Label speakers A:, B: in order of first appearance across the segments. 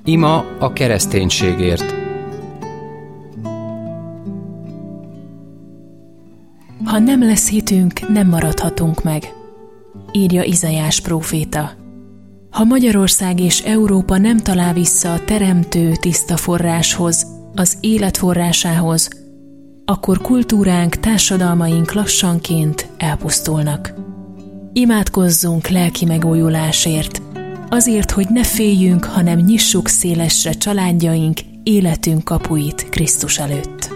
A: Ima a kereszténységért.
B: Ha nem lesz hitünk, nem maradhatunk meg, írja Izaiás próféta. Ha Magyarország és Európa nem talál vissza a teremtő tiszta forráshoz, az élet forrásához, akkor kultúránk, társadalmaink lassanként elpusztulnak. Imádkozzunk lelki megújulásért, azért, hogy ne féljünk, hanem nyissuk szélesre családjaink, életünk kapuit Krisztus előtt.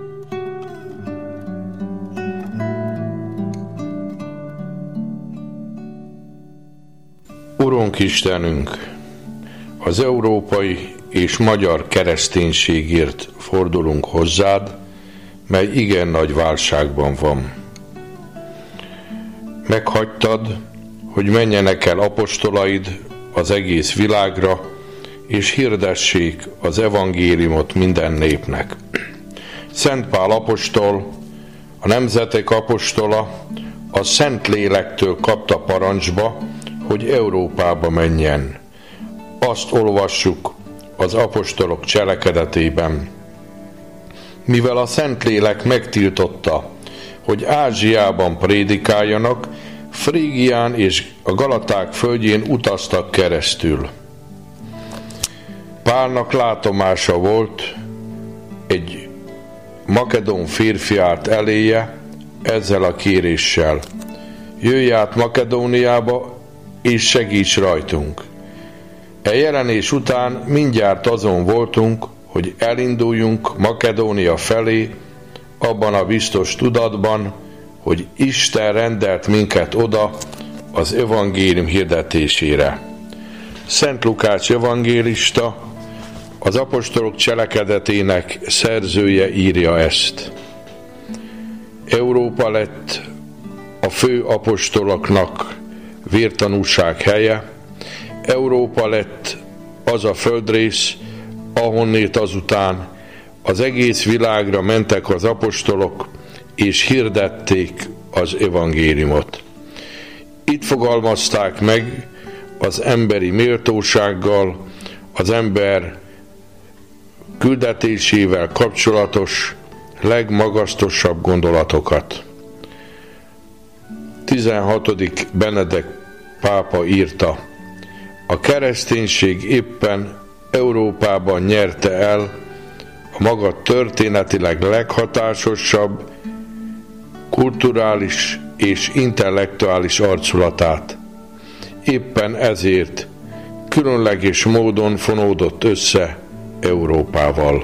C: Urunk Istenünk, az európai és magyar kereszténységért fordulunk hozzád, mely igen nagy válságban van. Meghagytad, hogy menjenek el apostolaid az egész világra, és hirdessék az evangéliumot minden népnek. Szent Pál apostol, a nemzetek apostola, a Szentlélektől kapta parancsba, hogy Európába menjen. Azt olvassuk az apostolok cselekedetében. Mivel a Szentlélek megtiltotta, hogy Ázsiában prédikáljanak, Frígián és a Galaták földjén utaztak keresztül. Pálnak látomása volt, egy makedón férfi állt eléje ezzel a kéréssel: jöjj át Makedóniába, és segíts rajtunk. E jelenés után mindjárt azon voltunk, hogy elinduljunk Makedónia felé, abban a biztos tudatban, hogy Isten rendelt minket oda az evangélium hirdetésére. Szent Lukács evangélista, az apostolok cselekedetének szerzője írja ezt. Európa lett a fő apostoloknak vértanúság helye, Európa lett az a földrész, ahonnét azután az egész világra mentek az apostolok, és hirdették az evangéliumot. Itt fogalmazták meg az emberi méltósággal, az ember küldetésével kapcsolatos legmagasztosabb gondolatokat. 16. Benedek pápa írta: a kereszténység éppen Európában nyerte el a maga történetileg leghatásosabb, kulturális és intellektuális arculatát. Éppen ezért különleges módon fonódott össze Európával.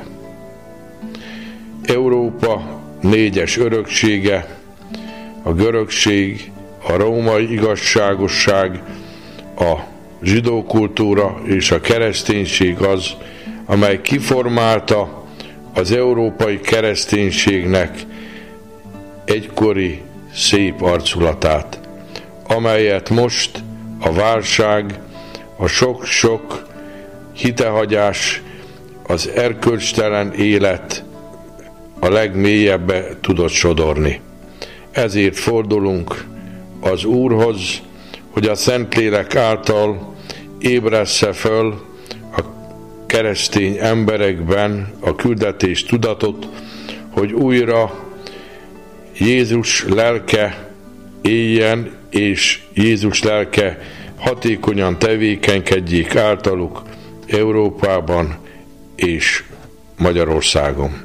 C: Európa négyes öröksége, a görögség, a római igazságosság, a zsidó kultúra és a kereszténység az, amely kiformálta az európai kereszténységnek egykori szép arculatát, amelyet most a válság, a sok-sok hitehagyás, az erkölcstelen élet a legmélyebbe tudott sodorni. Ezért fordulunk az Úrhoz, hogy a Szentlélek által ébressze föl a keresztény emberekben a küldetés tudatot, hogy újra Jézus lelke éljen, és Jézus lelke hatékonyan tevékenykedjék általuk Európában és Magyarországon.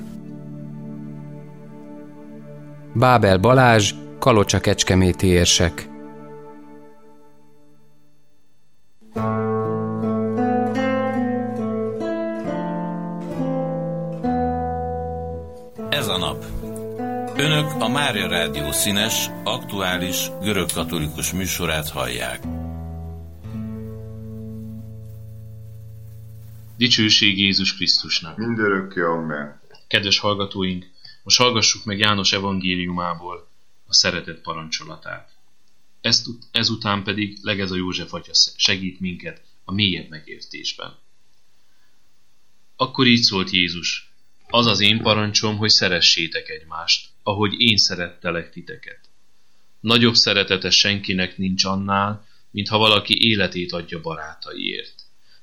A: Bábel Balázs, Kalocsa-Kecskeméti érsek.
D: Ez a nap. Önök a Mária Rádió színes, aktuális, görögkatolikus műsorát hallják.
E: Dicsőség Jézus Krisztusnak!
F: Mindörökké, amen.
E: Kedves hallgatóink, most hallgassuk meg János evangéliumából a szeretet parancsolatát. Ezután pedig Legeza József atya segít minket a mélyebb megértésben. Akkor így szólt Jézus: az az én parancsom, hogy szeressétek egymást, ahogy én szerettelek titeket. Nagyobb szeretete senkinek nincs annál, mint ha valaki életét adja barátaiért.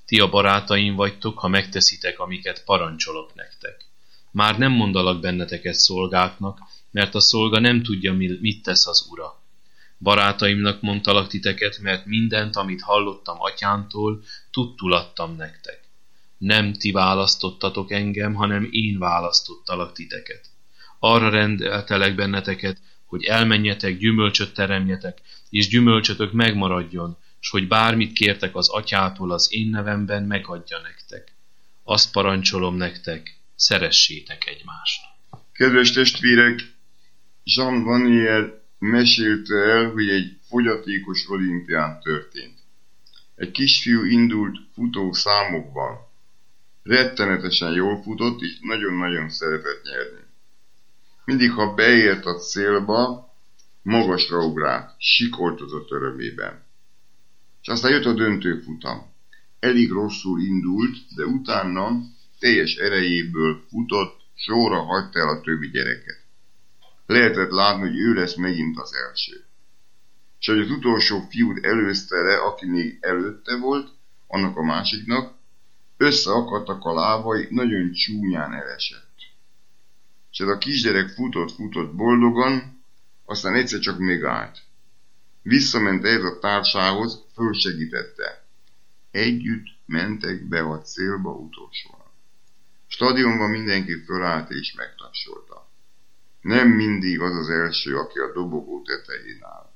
E: Ti a barátaim vagytok, ha megteszitek, amiket parancsolok nektek. Már nem mondalak benneteket szolgáknak, mert a szolga nem tudja, mit tesz az ura. Barátaimnak mondtalak titeket, mert mindent, amit hallottam atyámtól, tudtul adtam nektek. Nem ti választottatok engem, hanem én választottalak titeket. Arra rendeltelek benneteket, hogy elmenjetek, gyümölcsöt teremjetek, és gyümölcsötök megmaradjon, s hogy bármit kértek az atyától az én nevemben, megadja nektek. Azt parancsolom nektek, szeressétek egymást.
F: Kedves testvérek, Jean Vanier mesélte el, hogy egy fogyatékos olimpián történt. Egy kisfiú indult futó számokban. Rettenetesen jól futott, és nagyon-nagyon szeretett nyerni. Mindig, ha beért a célba, magasra ugrált, sikoltozott örömében. És aztán jött a döntőfutam. Elég rosszul indult, de utána teljes erejéből futott, sorra hagyta el a többi gyereket. Lehetett látni, hogy ő lesz megint az első. És hogy az utolsó fiút előzte le, aki még előtte volt, annak a másiknak, összeakadtak a lábai, nagyon csúnyán elesett. És ez a kisgyerek futott boldogan, aztán egyszer csak megállt. Visszament ehhez a társához, fölsegítette. Együtt mentek be a célba utolsóan. Stadionban mindenki fölállt és megtapsolta. Nem mindig az az első, aki a dobogó tetején áll.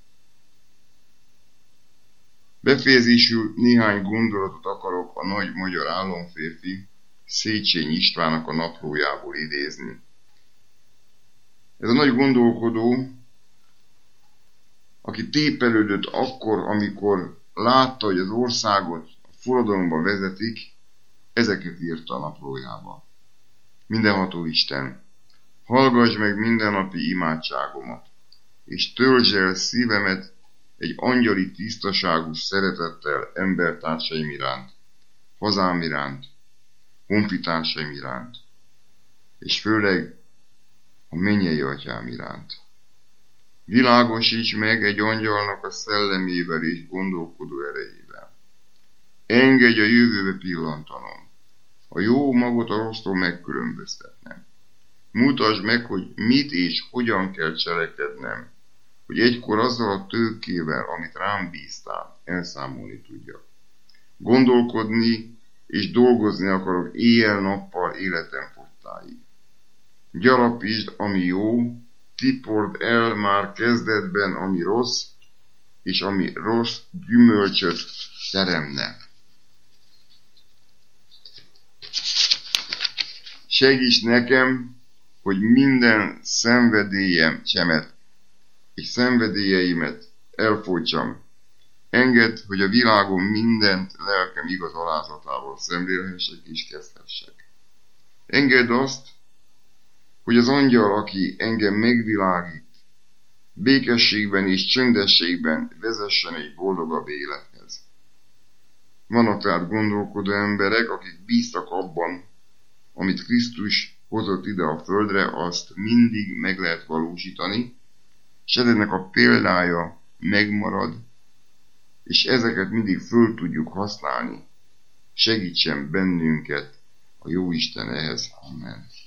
F: Befejezésül néhány gondolatot akarok a nagy magyar államférfi Széchenyi Istvánnak a naplójából idézni. Ez a nagy gondolkodó, aki tépelődött akkor, amikor látta, hogy az országot a forradalomba vezetik, ezeket írta a naplójába. Mindenható Isten, hallgass meg mindennapi imádságomat, és töltsd el szívemet egy angyali tisztaságú szeretettel embertársaim iránt, hazám iránt, honfitársaim iránt, és főleg a mennyei atyám iránt. Világosíts meg egy angyalnak a szellemével és gondolkodó erejével. Engedj a jövőbe pillantanom, a jó magot a rossztól megkülönböztetnem. Mutasd meg, hogy mit és hogyan kell cselekednem, hogy egykor azzal a tőkével, amit rám bíztál, elszámolni tudjak. Gondolkodni és dolgozni akarok éjjel-nappal életem fogytáig. Gyarapítsd, ami jó, tipord el már kezdetben, ami rossz, és ami rossz gyümölcsöt teremne. Segíts nekem, hogy minden szenvedélyemet és szenvedélyeimet elfogyjam. Engedd, hogy a világon mindent lelkem igaz alázatával szemlélhessek és kezdhessek. Engedd azt, hogy az angyal, aki engem megvilágít, békességben és csöndességben vezessen egy boldogabb élethez. Vannak tehát gondolkodó emberek, akik bíztak abban, amit Krisztus hozott ide a földre, azt mindig meg lehet valósítani, és ennek a példája megmarad, és ezeket mindig föl tudjuk használni. Segítsen bennünket a Jóisten ehhez. Amen.